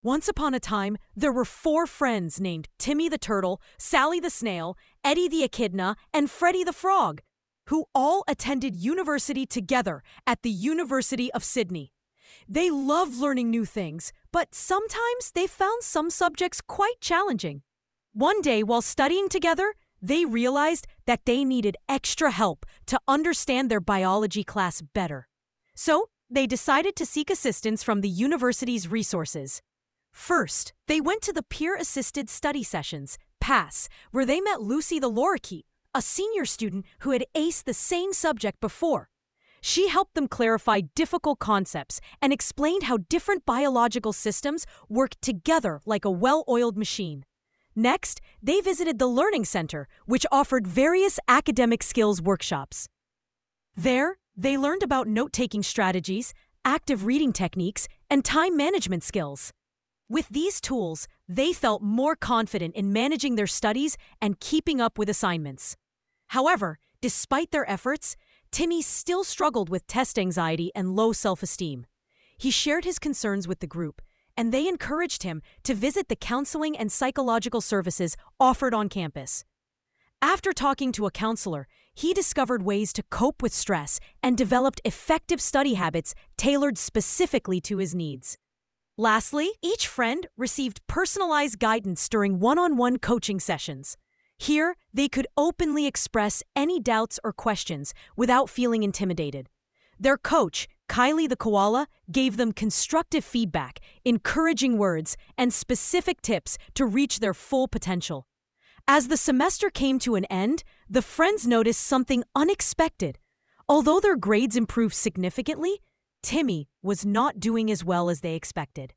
Once upon a time, there were four friends named Timmy the Turtle, Sally the Snail, Eddie the Echidna, and Freddie the Frog, who all attended university together at the University of Sydney. They loved learning new things, but sometimes they found some subjects quite challenging. One day, while studying together, they realized that they needed extra help to understand their biology class better. So, they decided to seek assistance from the university's resources. First, they went to the Peer-Assisted Study Sessions, PASS, where they met Lucy the Lorikeet, a senior student who had aced the same subject before. She helped them clarify difficult concepts and explained how different biological systems work together like a well-oiled machine. Next, they visited the Learning Center, which offered various academic skills workshops. There, they learned about note-taking strategies, active reading techniques, and time management skills. With these tools, they felt more confident in managing their studies and keeping up with assignments. However, despite their efforts, Timmy still struggled with test anxiety and low self-esteem. He shared his concerns with the group, and they encouraged him to visit the counseling and psychological services offered on campus. After talking to a counselor, he discovered ways to cope with stress and developed effective study habits tailored specifically to his needs. Lastly, each friend received personalized guidance during one-on-one coaching sessions. Here, they could openly express any doubts or questions without feeling intimidated. Their coach, Kylie the Koala, gave them constructive feedback, encouraging words, and specific tips to reach their full potential. As the semester came to an end, the friends noticed something unexpected. Although their grades improved significantly, Timmy was not doing as well as they expected.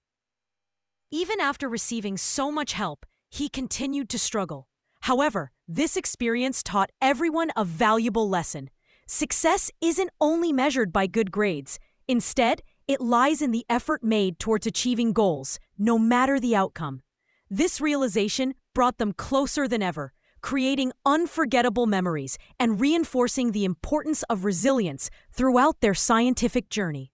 Even after receiving so much help, he continued to struggle. However, this experience taught everyone a valuable lesson. Success isn't only measured by good grades. Instead, it lies in the effort made towards achieving goals, no matter the outcome. This realization brought them closer than ever, creating unforgettable memories and reinforcing the importance of resilience throughout their scientific journey.